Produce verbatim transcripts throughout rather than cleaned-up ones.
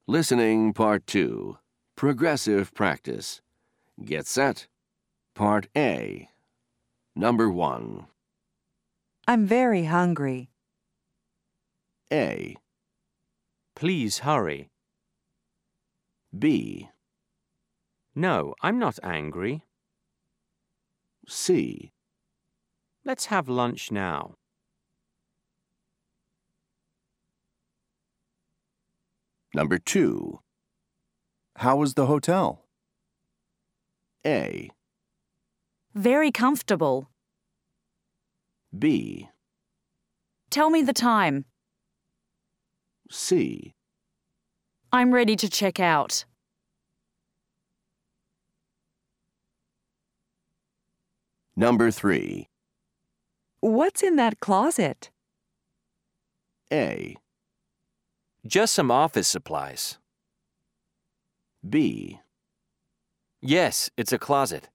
Listening Part two. Progressive Practice. Get set. Part A. Number one. I'm very hungry. A. Please hurry. B. No, I'm not angry. C. Let's have lunch now. Number two. How was the hotel? A. Very comfortable. B. Tell me the time. C. I'm ready to check out. Number three. What's in that closet? A. Just some office supplies. B. Yes, it's a closet.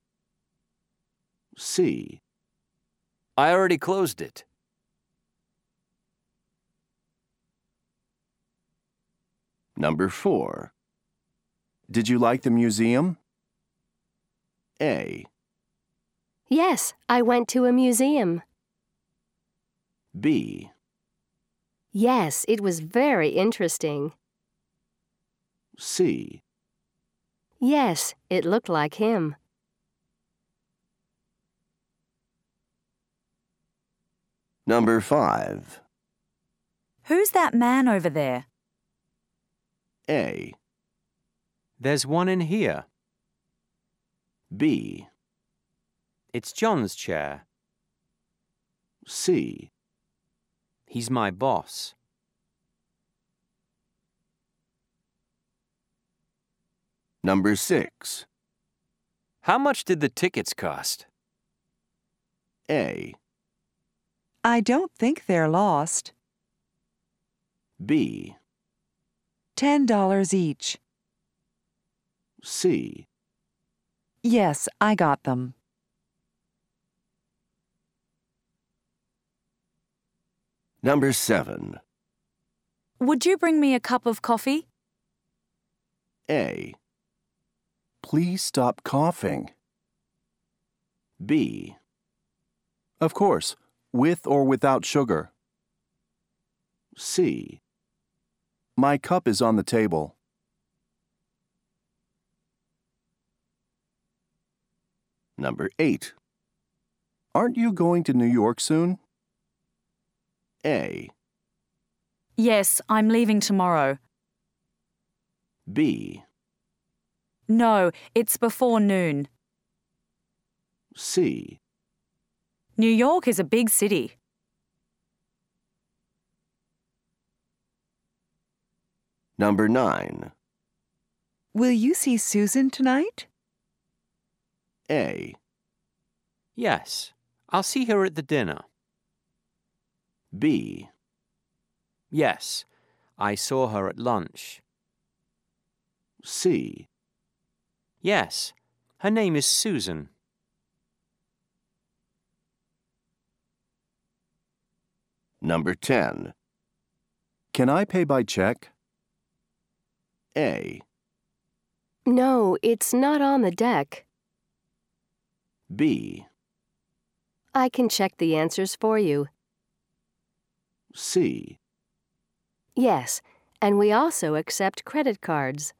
C. I already closed it. Number four. Did you like the museum? A. Yes, I went to a museum. B. Yes, it was very interesting. C. Yes, it looked like him. Number five. Who's that man over there? A. There's one in here. B. It's John's chair. C. He's my boss. Number six. How much did the tickets cost? A. I don't think they're lost. B. Ten dollars each. C. Yes, I got them. Number seven. Would you bring me a cup of coffee? A. Please stop coughing. B. Of course, with or without sugar. C. My cup is on the table. Number eight. Aren't you going to New York soon? A. Yes, I'm leaving tomorrow. B. No, it's before noon. C. New York is a big city. Number nine. Will you see Susan tonight? A. Yes, I'll see her at the dinner. B. Yes, I saw her at lunch. C. Yes, her name is Susan. Number ten. Can I pay by check? A. No, it's not on the deck. B. I can check the answers for you. C. Yes, and we also accept credit cards.